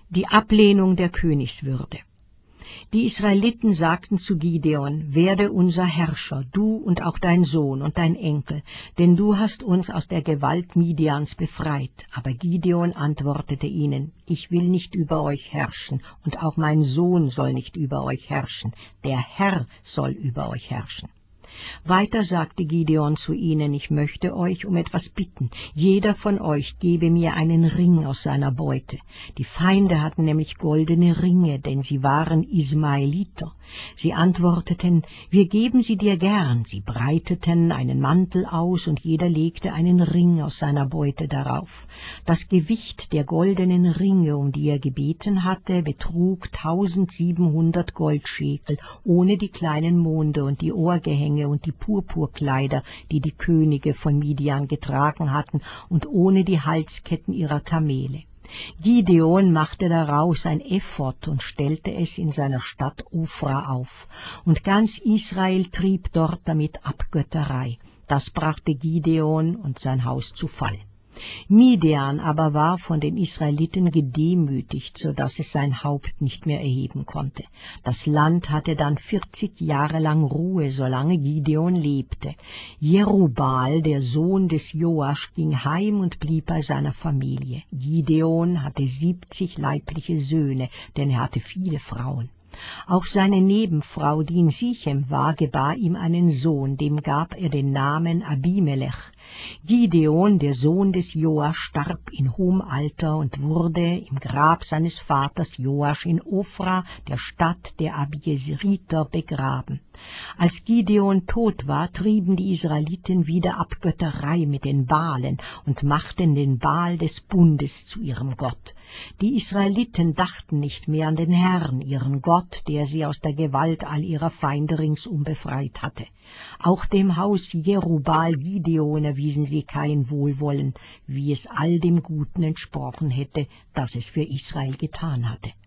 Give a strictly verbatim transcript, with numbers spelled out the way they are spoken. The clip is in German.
Die Ablehnung der Königswürde. Die Israeliten sagten zu Gideon: Werde unser Herrscher, du und auch dein Sohn und dein Enkel, denn du hast uns aus der Gewalt Midians befreit. Aber Gideon antwortete ihnen: Ich will nicht über euch herrschen, und auch mein Sohn soll nicht über euch herrschen, der Herr soll über euch herrschen. Weiter sagte Gideon zu ihnen: Ich möchte euch um etwas bitten. Jeder von euch gebe mir einen Ring aus seiner Beute. Die Feinde hatten nämlich goldene Ringe, denn sie waren Ismaeliter. Sie antworteten: Wir geben sie dir gern. Sie breiteten einen Mantel aus, und jeder legte einen Ring aus seiner Beute darauf. Das Gewicht der goldenen Ringe, um die er gebeten hatte, betrug tausendsiebenhundert Goldschekel, ohne die kleinen Monde und die Ohrgehänge und die Purpurkleider, die die Könige von Midian getragen hatten, und ohne die Halsketten ihrer Kamele. Gideon machte daraus ein Ephod und stellte es in seiner Stadt Ofra auf, und ganz Israel trieb dort damit Abgötterei. Das brachte Gideon und sein Haus zu Fall. Midian aber war von den Israeliten gedemütigt, so dass es sein Haupt nicht mehr erheben konnte. Das Land hatte dann vierzig Jahre lang Ruhe, solange Gideon lebte. Jerubbaal, der Sohn des Joasch, ging heim und blieb bei seiner Familie. Gideon hatte siebzig leibliche Söhne, denn er hatte viele Frauen. Auch seine Nebenfrau, die in Sichem war, gebar ihm einen Sohn, dem gab er den Namen Abimelech. Gideon, der Sohn des Joasch, starb in hohem Alter und wurde im Grab seines Vaters Joasch in Ofra, der Stadt der Abiesriter, begraben. Als Gideon tot war, trieben die Israeliten wieder Abgötterei mit den Baalen und machten den Baal des Bundes zu ihrem Gott. Die Israeliten dachten nicht mehr an den Herrn, ihren Gott, der sie aus der Gewalt all ihrer Feinde ringsum befreit hatte. Auch dem Haus Jerubbaal Gideon erwiesen sie kein Wohlwollen, wie es all dem Guten entsprochen hätte, das es für Israel getan hatte.